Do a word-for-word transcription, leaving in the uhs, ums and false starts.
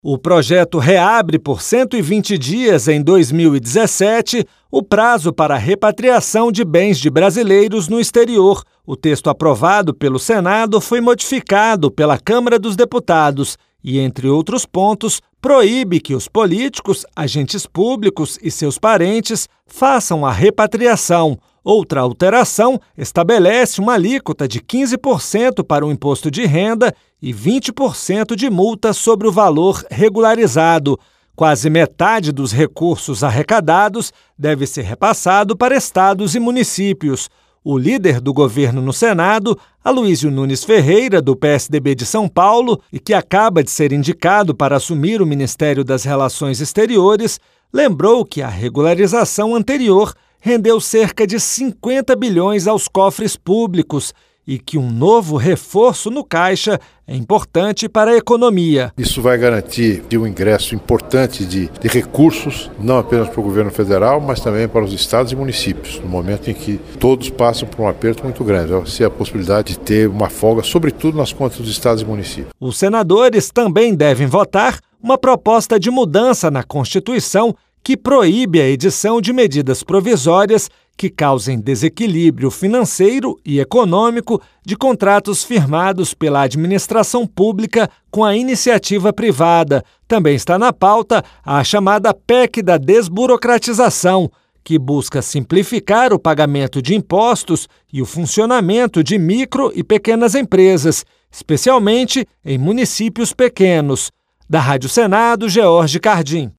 O projeto reabre por cento e vinte dias em dois mil e dezessete o prazo para a repatriação de bens de brasileiros no exterior. O texto aprovado pelo Senado foi modificado pela Câmara dos Deputados e, entre outros pontos, proíbe que os políticos, agentes públicos e seus parentes façam a repatriação. Outra alteração estabelece uma alíquota de quinze por cento para o imposto de renda e vinte por cento de multa sobre o valor regularizado. Quase metade dos recursos arrecadados deve ser repassado para estados e municípios. O líder do governo no Senado, Aloísio Nunes Ferreira, do P S D B de São Paulo, e que acaba de ser indicado para assumir o Ministério das Relações Exteriores, lembrou que a regularização anterior rendeu cerca de cinquenta bilhões aos cofres públicos e que um novo reforço no caixa é importante para a economia. Isso vai garantir um ingresso importante de, de recursos, não apenas para o governo federal, mas também para os estados e municípios, no momento em que todos passam por um aperto muito grande. Vai ser a possibilidade de ter uma folga, sobretudo nas contas dos estados e municípios. Os senadores também devem votar uma proposta de mudança na Constituição que proíbe a edição de medidas provisórias que causem desequilíbrio financeiro e econômico de contratos firmados pela administração pública com a iniciativa privada. Também está na pauta a chamada P E C da desburocratização, que busca simplificar o pagamento de impostos e o funcionamento de micro e pequenas empresas, especialmente em municípios pequenos. Da Rádio Senado, George Cardim.